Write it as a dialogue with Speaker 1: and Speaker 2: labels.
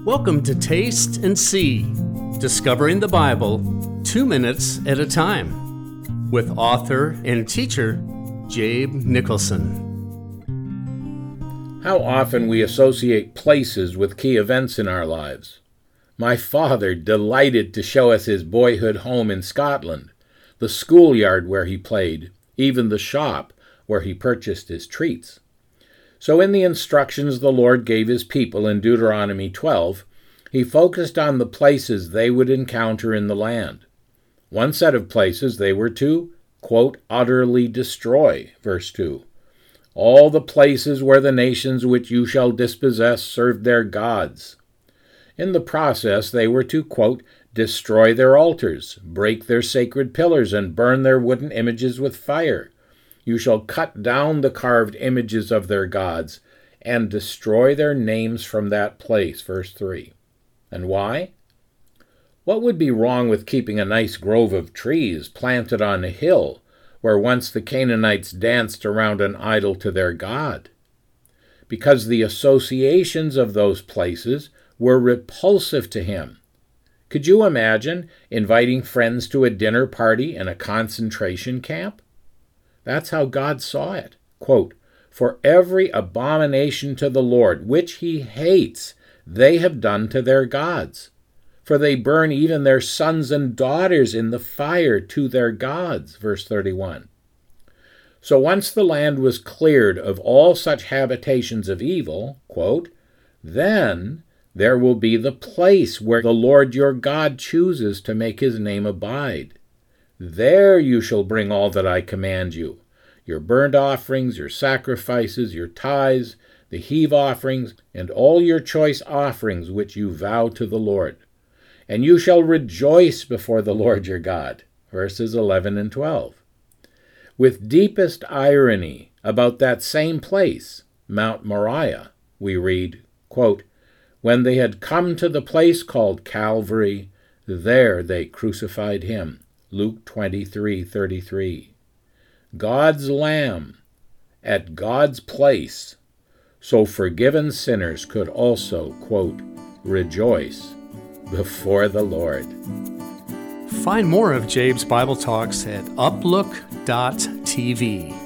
Speaker 1: Welcome to Taste and See, discovering the Bible 2 minutes at a time, with author and teacher Jabe Nicholson.
Speaker 2: How often we associate places with key events in our lives. My father delighted to show us his boyhood home in Scotland, the schoolyard where he played, even the shop where he purchased his treats. So in the instructions the Lord gave his people in Deuteronomy 12, he focused on the places they would encounter in the land. One set of places they were to, quote, utterly destroy, verse 2. All the places where the nations which you shall dispossess served their gods. In the process they were to, quote, destroy their altars, break their sacred pillars, and burn their wooden images with fire. You shall cut down the carved images of their gods and destroy their names from that place, verse 3. And why? What would be wrong with keeping a nice grove of trees planted on a hill where once the Canaanites danced around an idol to their god? Because the associations of those places were repulsive to him. Could you imagine inviting friends to a dinner party in a concentration camp? That's how God saw it. Quote, for every abomination to the Lord, which he hates, they have done to their gods. For they burn even their sons and daughters in the fire to their gods. Verse 31. So once the land was cleared of all such habitations of evil, quote, then there will be the place where the Lord your God chooses to make his name abide. There you shall bring all that I command you, your burnt offerings, your sacrifices, your tithes, the heave offerings, and all your choice offerings which you vow to the Lord. And you shall rejoice before the Lord your God. Verses 11 and 12. With deepest irony about that same place, Mount Moriah, we read, quote, when they had come to the place called Calvary, there they crucified him. Luke 23:33. God's Lamb at God's place, so forgiven sinners could also, quote, rejoice before the Lord.
Speaker 1: Find more of Jabe's Bible Talks at uplook.tv.